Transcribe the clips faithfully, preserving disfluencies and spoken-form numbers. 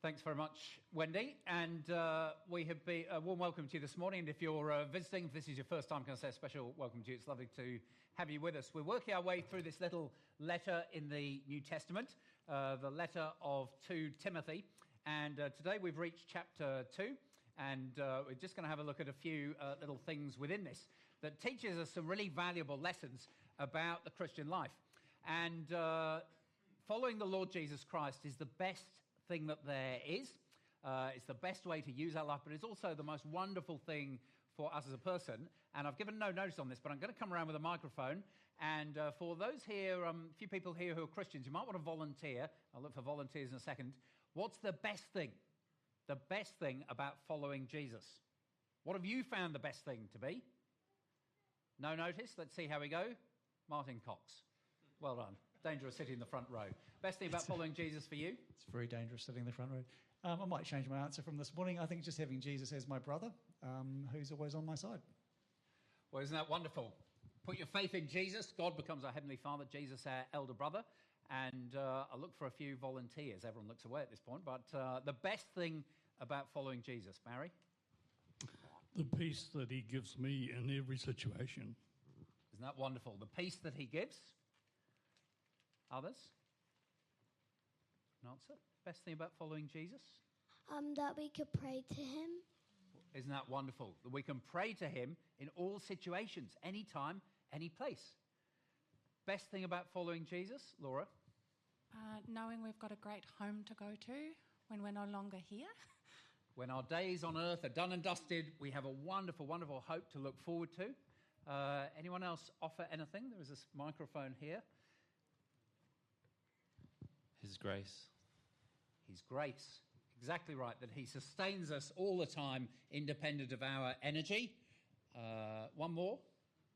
Thanks very much, Wendy. And uh, we have been a warm welcome to you this morning. And if you're uh, visiting, if this is your first time, can I say a special welcome to you? It's lovely to have you with us. We're working our way through this little letter in the New Testament, uh, the letter of to Timothy. And uh, today we've reached chapter two. And uh, we're just going to have a look at a few uh, little things within this that teaches us some really valuable lessons about the Christian life. And uh, following the Lord Jesus Christ is the best thing that there is. Uh, it's the best way to use our life, but it's also the most wonderful thing for us as a person. And I've given no notice on this, but I'm going to come around with a microphone. And uh, for those here, um, a few people here who are Christians, you might want to volunteer. I'll look for volunteers in a second. What's the best thing? The best thing about following Jesus? What have you found the best thing to be? No notice? Let's see how we go. Martin Cox. Well done. Dangerous sitting in the front row. Best thing about following Jesus for you? It's very dangerous sitting in the front row. Um, I might change my answer from this morning. I think just having Jesus as my brother, um, who's always on my side. Well, isn't that wonderful? Put your faith in Jesus. God becomes our Heavenly Father. Jesus, our elder brother. And uh, I look for a few volunteers. Everyone looks away at this point. But uh, the best thing about following Jesus, Barry? The peace that he gives me in every situation. Isn't that wonderful? The peace that he gives. Others? An answer? Best thing about following Jesus? Um, that we could pray to him. Isn't that wonderful? That we can pray to him in all situations, anytime, any place. Best thing about following Jesus, Laura? Uh, knowing we've got a great home to go to when we're no longer here. When our days on earth are done and dusted, we have a wonderful, wonderful hope to look forward to. Uh, anyone else offer anything? There is a microphone here. His grace. His grace. Exactly right, that he sustains us all the time, independent of our energy. Uh, one more.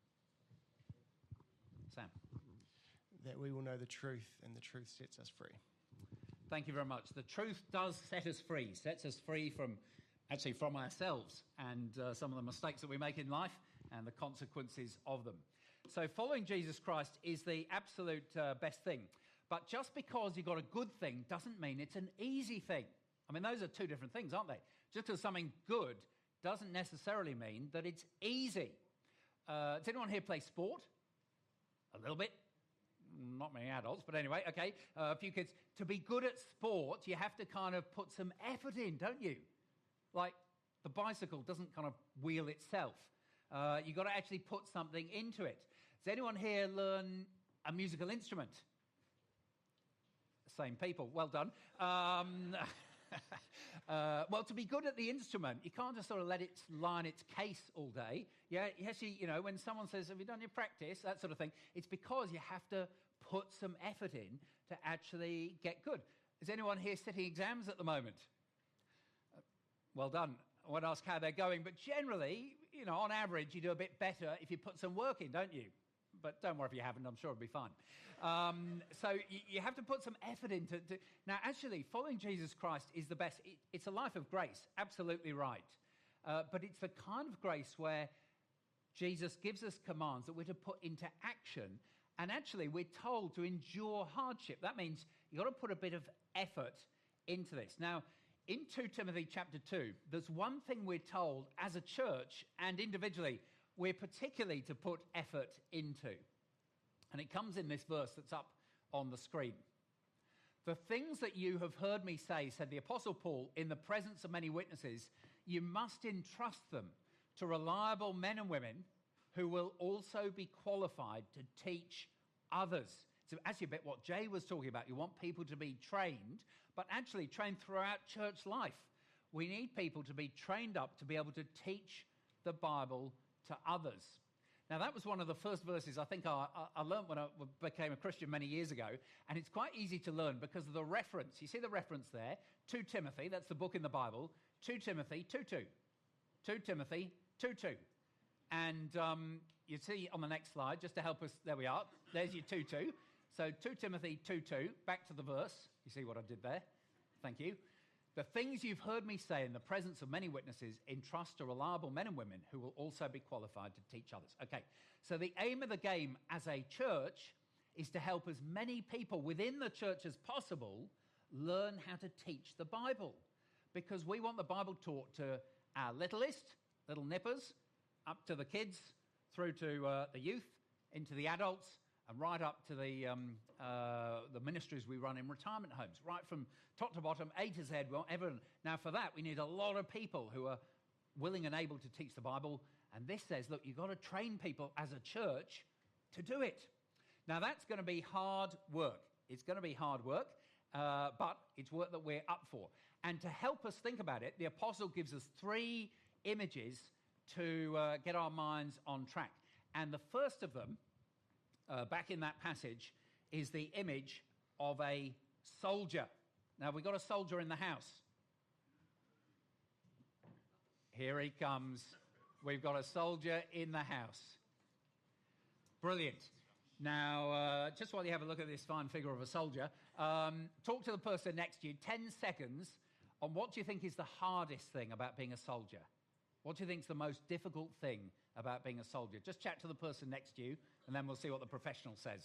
Sam. That we will know the truth, and the truth sets us free. Thank you very much. The truth does set us free, sets us free from, actually from ourselves and uh, some of the mistakes that we make in life and the consequences of them. So following Jesus Christ is the absolute uh, best thing. But just because you've got a good thing doesn't mean it's an easy thing. I mean, those are two different things, aren't they? Just because something good doesn't necessarily mean that it's easy. Uh, does anyone here play sport? A little bit. Not many adults, but anyway, okay. Uh, a few kids. To be good at sport, you have to kind of put some effort in, don't you? Like the bicycle doesn't kind of wheel itself. Uh, you've got to actually put something into it. Does anyone here learn a musical instrument? Same people. Well done. Um, uh, well, to be good at the instrument, you can't just sort of let it lie in its case all day. Yeah, actually, you know, when someone says, have you done your practice, that sort of thing, it's because you have to put some effort in to actually get good. Is anyone here sitting exams at the moment? Uh, well done. I won't ask how they're going, but generally, you know, on average, you do a bit better if you put some work in, don't you? But don't worry if you haven't, I'm sure it'll be fine. Um, so you, you have to put some effort into... To, now, actually, following Jesus Christ is the best. It, it's a life of grace, absolutely right. Uh, but it's the kind of grace where Jesus gives us commands that we're to put into action. And actually, we're told to endure hardship. That means you've got to put a bit of effort into this. Now, in Second Timothy chapter two, there's one thing we're told as a church and individually we're particularly to put effort into. And it comes in this verse that's up on the screen. The things that you have heard me say, said the Apostle Paul, in the presence of many witnesses, you must entrust them to reliable men and women who will also be qualified to teach others. So actually a bit what Jay was talking about. You want people to be trained, but actually trained throughout church life. We need people to be trained up to be able to teach the Bible to others. Now, that was one of the first verses I think I, I learned when I became a Christian many years ago, and it's quite easy to learn because of the reference. You see the reference there? Second Timothy, that's the book in the Bible. Second Timothy two two. Second Timothy two two. And um, you see on the next slide, just to help us, there we are. There's your two two. So Second Timothy two two, back to the verse. You see what I did there? Thank you. The things you've heard me say in the presence of many witnesses, entrust to reliable men and women who will also be qualified to teach others. Okay, so the aim of the game as a church is to help as many people within the church as possible learn how to teach the Bible, because we want the Bible taught to our littlest, little nippers, up to the kids, through to uh, the youth, into the adults, and right up to the um, uh, the ministries we run in retirement homes, right from top to bottom, A to Z. Well, everyone. Now, for that, we need a lot of people who are willing and able to teach the Bible. And this says, look, you've got to train people as a church to do it. Now, that's going to be hard work. It's going to be hard work, uh, but it's work that we're up for. And to help us think about it, the apostle gives us three images to uh, get our minds on track. And the first of them, uh, back in that passage, is the image of a soldier. Now, we've got a soldier in the house. Here he comes. We've got a soldier in the house. Brilliant. Now, uh, just while you have a look at this fine figure of a soldier, um, talk to the person next to you, ten seconds, on what do you think is the hardest thing about being a soldier? What do you think is the most difficult thing about being a soldier? Just chat to the person next to you, and then we'll see what the professional says.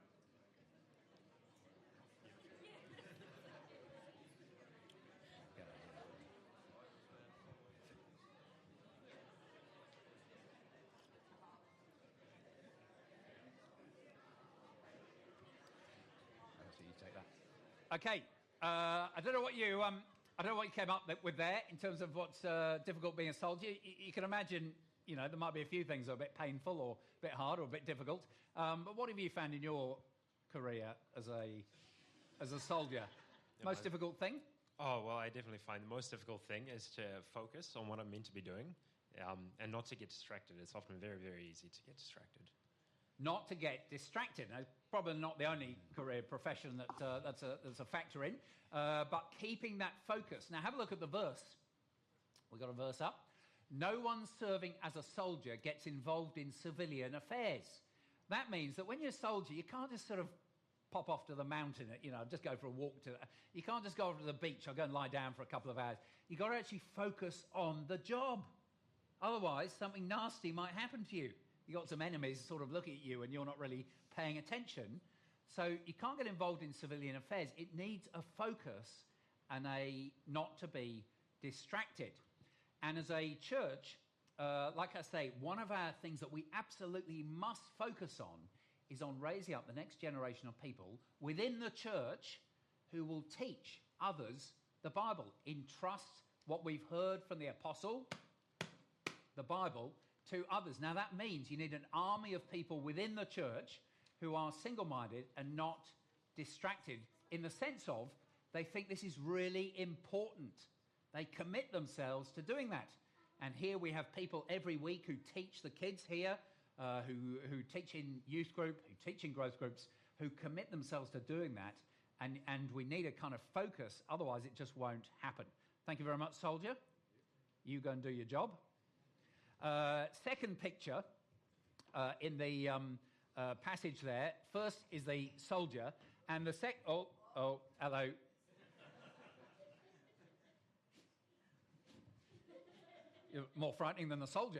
Okay, uh, I don't know what you um, I don't know what you came up with there in terms of what's uh, difficult being a soldier. You, you can imagine, you know, there might be a few things that are a bit painful or a bit hard or a bit difficult. Um, but what have you found in your career as a as a soldier? Yeah, most I- difficult thing? Oh, well, I definitely find the most difficult thing is to focus on what I'm meant to be doing um, and not to get distracted. It's often very, very easy to get distracted. Not to get distracted. Now, probably not the only career profession that uh, that's, a, that's a factor in, uh, but keeping that focus. Now, have a look at the verse. We've got a verse up. No one serving as a soldier gets involved in civilian affairs. That means that when you're a soldier, you can't just sort of pop off to the mountain, you know, just go for a walk to... You can't just go over to the beach or go and lie down for a couple of hours. You've got to actually focus on the job. Otherwise, something nasty might happen to you. You've got some enemies sort of looking at you and you're not really paying attention. So you can't get involved in civilian affairs. It needs a focus and a not to be distracted. And as a church, uh, like I say, one of our things that we absolutely must focus on is on raising up the next generation of people within the church who will teach others the Bible. Entrust what we've heard from the apostle, the Bible, to others. Now that means you need an army of people within the church who are single-minded and not distracted in the sense of they think this is really important. They commit themselves to doing that. And here we have people every week who teach the kids here, uh, who, who teach in youth group, who teach in growth groups, who commit themselves to doing that. And, and we need a kind of focus, otherwise it just won't happen. Thank you very much, soldier. You go and do your job. Uh, second picture uh, in the um, uh, passage there. First is the soldier, and the sec... Oh, oh, hello. You're more frightening than the soldier.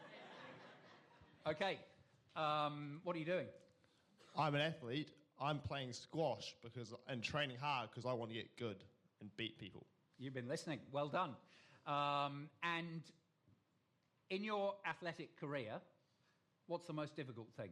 Okay, um, what are you doing? I'm an athlete. I'm playing squash because and training hard because I want to get good and beat people. You've been listening. Well done. Um, and in your athletic career, what's the most difficult thing?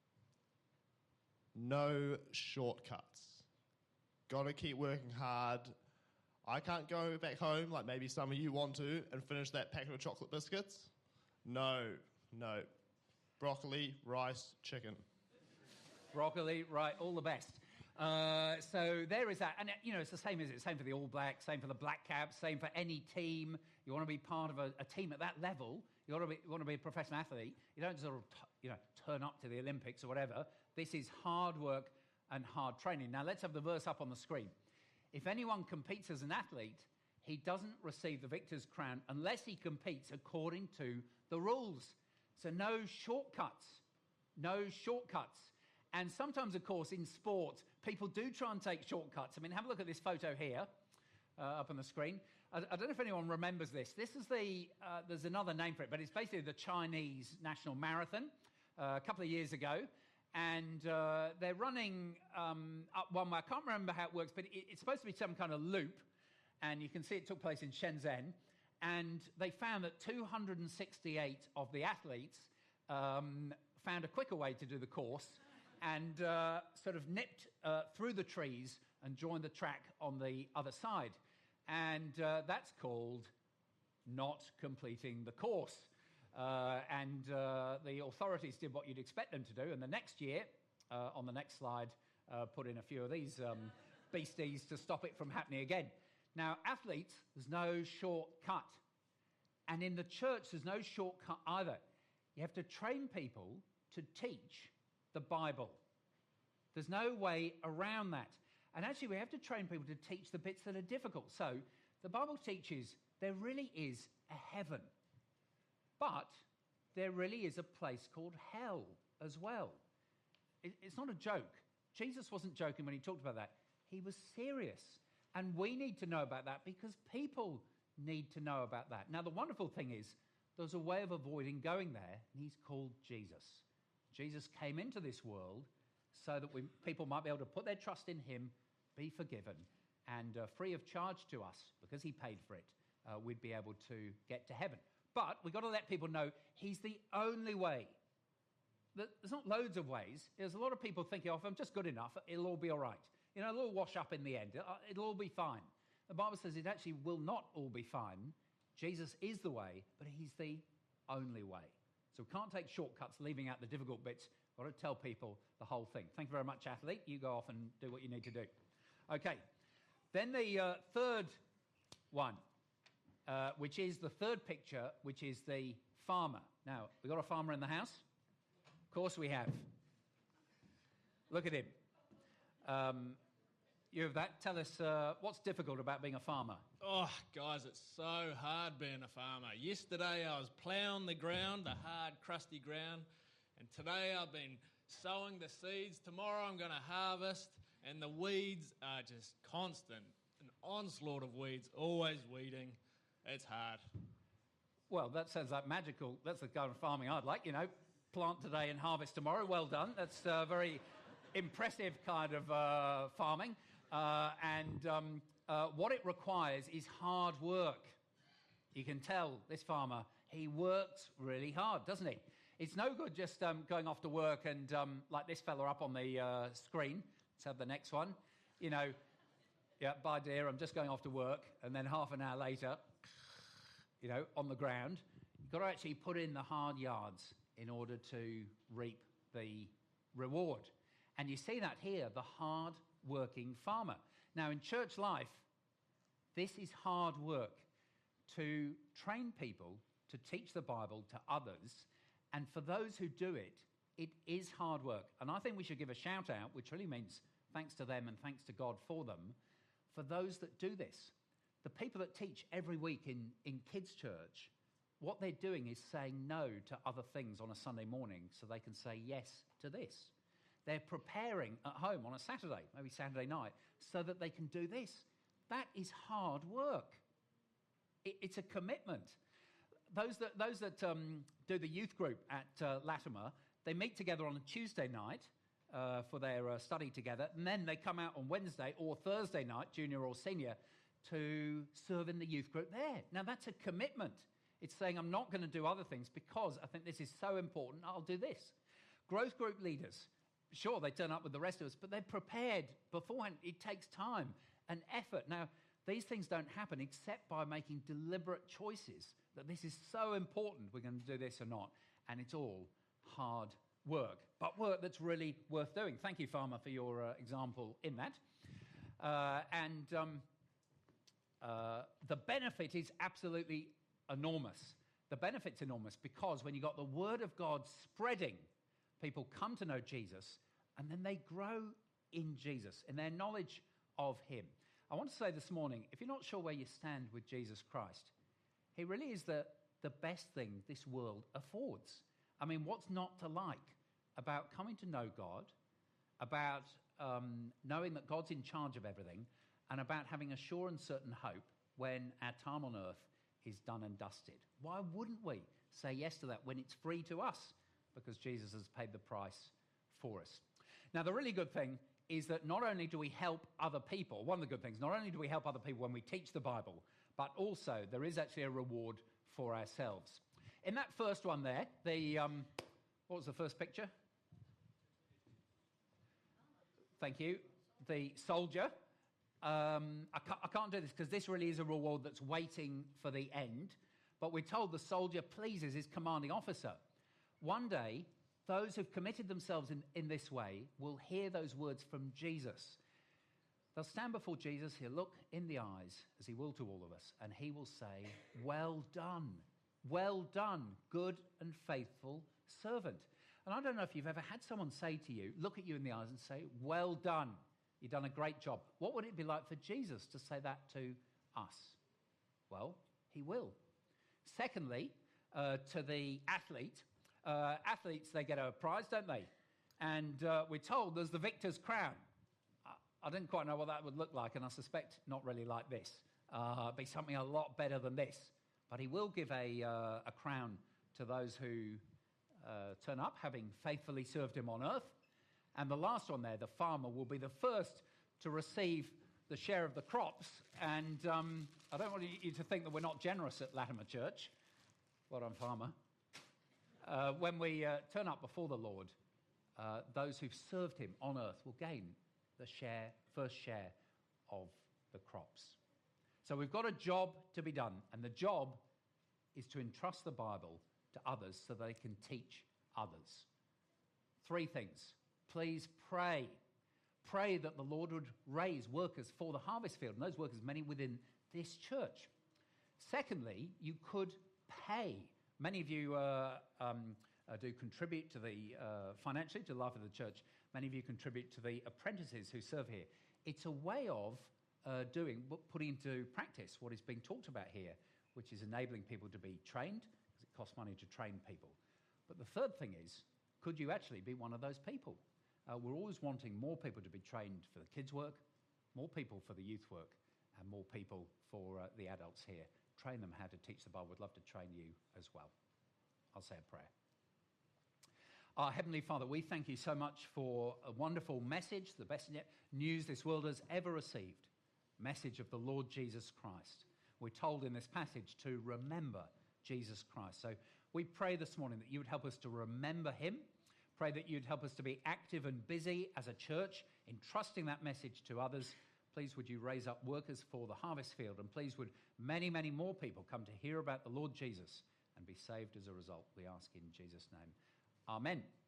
No shortcuts. Got to keep working hard. I can't go back home like maybe some of you want to and finish that packet of chocolate biscuits. No, no. Broccoli, rice, chicken. Broccoli, right, all the best. Uh, so there is that. And, uh, you know, it's the same, is it? Same for the All Blacks, same for the Black Caps, same for any team. You want to be part of a, a team at that level. You want to be, you want to be a professional athlete. You don't sort of, t- you know, turn up to the Olympics or whatever. This is hard work and hard training. Now, let's have the verse up on the screen. If anyone competes as an athlete, he doesn't receive the victor's crown unless he competes according to the rules. So no shortcuts. No shortcuts. And sometimes, of course, in sport, people do try and take shortcuts. I mean, have a look at this photo here, uh, up on the screen. I, I don't know if anyone remembers this. This is the, uh, there's another name for it, but it's basically the Chinese National Marathon uh, a couple of years ago. and uh, they're running um, up one way. I can't remember how it works, but it, it's supposed to be some kind of loop, and you can see it took place in Shenzhen, and they found that two hundred sixty-eight of the athletes um, found a quicker way to do the course and uh, sort of nipped uh, through the trees and joined the track on the other side. And uh, that's called not completing the course. Uh, and uh, the authorities did what you'd expect them to do. And the next year, uh, on the next slide, uh, put in a few of these um, beasties to stop it from happening again. Now, athletes, there's no shortcut. And in the church, there's no shortcut either. You have to train people to teach the Bible. There's no way around that. And actually, we have to train people to teach the bits that are difficult. So the Bible teaches there really is a heaven. But there really is a place called hell as well. It, it's not a joke. Jesus wasn't joking when he talked about that. He was serious. And we need to know about that because people need to know about that. Now, the wonderful thing is there's a way of avoiding going there, and he's called Jesus. Jesus came into this world so that we, people might be able to put their trust in him, be forgiven, and uh, free of charge to us, because he paid for it, uh, we'd be able to get to heaven. But we've got to let people know he's the only way. There's not loads of ways. There's a lot of people thinking, oh, if I'm just good enough, it'll all be all right. You know, it'll all wash up in the end. It'll all be fine. The Bible says it actually will not all be fine. Jesus is the way, but he's the only way. So we can't take shortcuts, leaving out the difficult bits. We've got to tell people the whole thing. Thank you very much, athlete. You go off and do what you need to do. Okay. Then the uh, third one. Uh, which is the third picture, which is the farmer. Now, we got a farmer in the house? Of course we have. Look at him. Um, you have that. Tell us uh, what's difficult about being a farmer. Oh, guys, it's so hard being a farmer. Yesterday I was ploughing the ground, the hard, crusty ground, and today I've been sowing the seeds. Tomorrow I'm going to harvest, and the weeds are just constant. An onslaught of weeds, always weeding. It's hard. Well, that sounds like magical. That's the kind of farming I'd like, you know. Plant today and harvest tomorrow. Well done. That's uh, very impressive kind of uh, farming. Uh, and um, uh, what it requires is hard work. You can tell this farmer, he works really hard, doesn't he? It's no good just um, going off to work and um, like this fella up on the uh, screen. Let's have the next one. You know, yeah, bye dear, I'm just going off to work. And then half an hour later, you know, on the ground. You've got to actually put in the hard yards in order to reap the reward. And you see that here, the hard-working farmer. Now, in church life, this is hard work to train people to teach the Bible to others. And for those who do it, it is hard work. And I think we should give a shout out, which really means thanks to them and thanks to God for them, for those that do this. The people that teach every week in, in kids' church, what they're doing is saying no to other things on a Sunday morning so they can say yes to this. They're preparing at home on a Saturday, maybe Saturday night, so that they can do this. That is hard work. It, it's a commitment. Those that, those that um, do the youth group at uh, Latimer, they meet together on a Tuesday night uh, for their uh, study together, and then they come out on Wednesday or Thursday night, junior or senior, to serve in the youth group there. Now, that's a commitment. It's saying, I'm not going to do other things because I think this is so important, I'll do this. Growth group leaders, sure, they turn up with the rest of us, but they're prepared beforehand. It takes time and effort. Now, these things don't happen except by making deliberate choices that this is so important, we're going to do this or not. And it's all hard work, but work that's really worth doing. Thank you, Farmer, for your uh, example in that. Uh, and... Um, Uh, the benefit is absolutely enormous. The benefit's enormous because when you've got the word of God spreading, people come to know Jesus and then they grow in Jesus, in their knowledge of him. I want to say this morning, if you're not sure where you stand with Jesus Christ, he really is the, the best thing this world affords. I mean, what's not to like about coming to know God, about um, knowing that God's in charge of everything, and about having a sure and certain hope when our time on earth is done and dusted? Why wouldn't we say yes to that when it's free to us? Because Jesus has paid the price for us. Now, the really good thing is that not only do we help other people, one of the good things, not only do we help other people when we teach the Bible, but also there is actually a reward for ourselves. In that first one there, the um, what was the first picture? Thank you. The soldier. Um, I, can't, I can't do this because this really is a reward that's waiting for the end. But we're told the soldier pleases his commanding officer. One day, those who've committed themselves in, in this way will hear those words from Jesus. They'll stand before Jesus, he'll look in the eyes, as he will to all of us, and he will say, well done, well done, good and faithful servant. And I don't know if you've ever had someone say to you, look at you in the eyes and say, well done, you've done a great job. What would it be like for Jesus to say that to us? Well, he will. Secondly, uh, to the athlete, uh, athletes, they get a prize, don't they? And uh, we're told there's the victor's crown. I, I didn't quite know what that would look like, and I suspect not really like this. Uh, it'd be something a lot better than this. But he will give a, uh, a crown to those who uh, turn up, having faithfully served him on earth. And the last one there, the farmer, will be the first to receive the share of the crops. And um, I don't want you to think that we're not generous at Latimer Church. Well done, farmer. Uh, when we uh, turn up before the Lord, uh, those who've served him on earth will gain the share, first share of the crops. So we've got a job to be done, and the job is to entrust the Bible to others so they can teach others. Three things. Please pray. Pray that the Lord would raise workers for the harvest field, and those workers, many within this church. Secondly, you could pay. Many of you uh, um, uh, do contribute to the uh, financially to the life of the church. Many of you contribute to the apprentices who serve here. It's a way of uh, doing, putting into practice what is being talked about here, which is enabling people to be trained, because it costs money to train people. But the third thing is, could you actually be one of those people? Uh, we're always wanting more people to be trained for the kids' work, more people for the youth work, and more people for uh, the adults here. Train them how to teach the Bible. We'd love to train you as well. I'll say a prayer. Our Heavenly Father, we thank you so much for a wonderful message, the best news this world has ever received, message of the Lord Jesus Christ. We're told in this passage to remember Jesus Christ. So we pray this morning that you would help us to remember him. Pray that you'd help us to be active and busy as a church in trusting that message to others. Please would you raise up workers for the harvest field, and please would many, many more people come to hear about the Lord Jesus and be saved as a result. We ask in Jesus' name. Amen.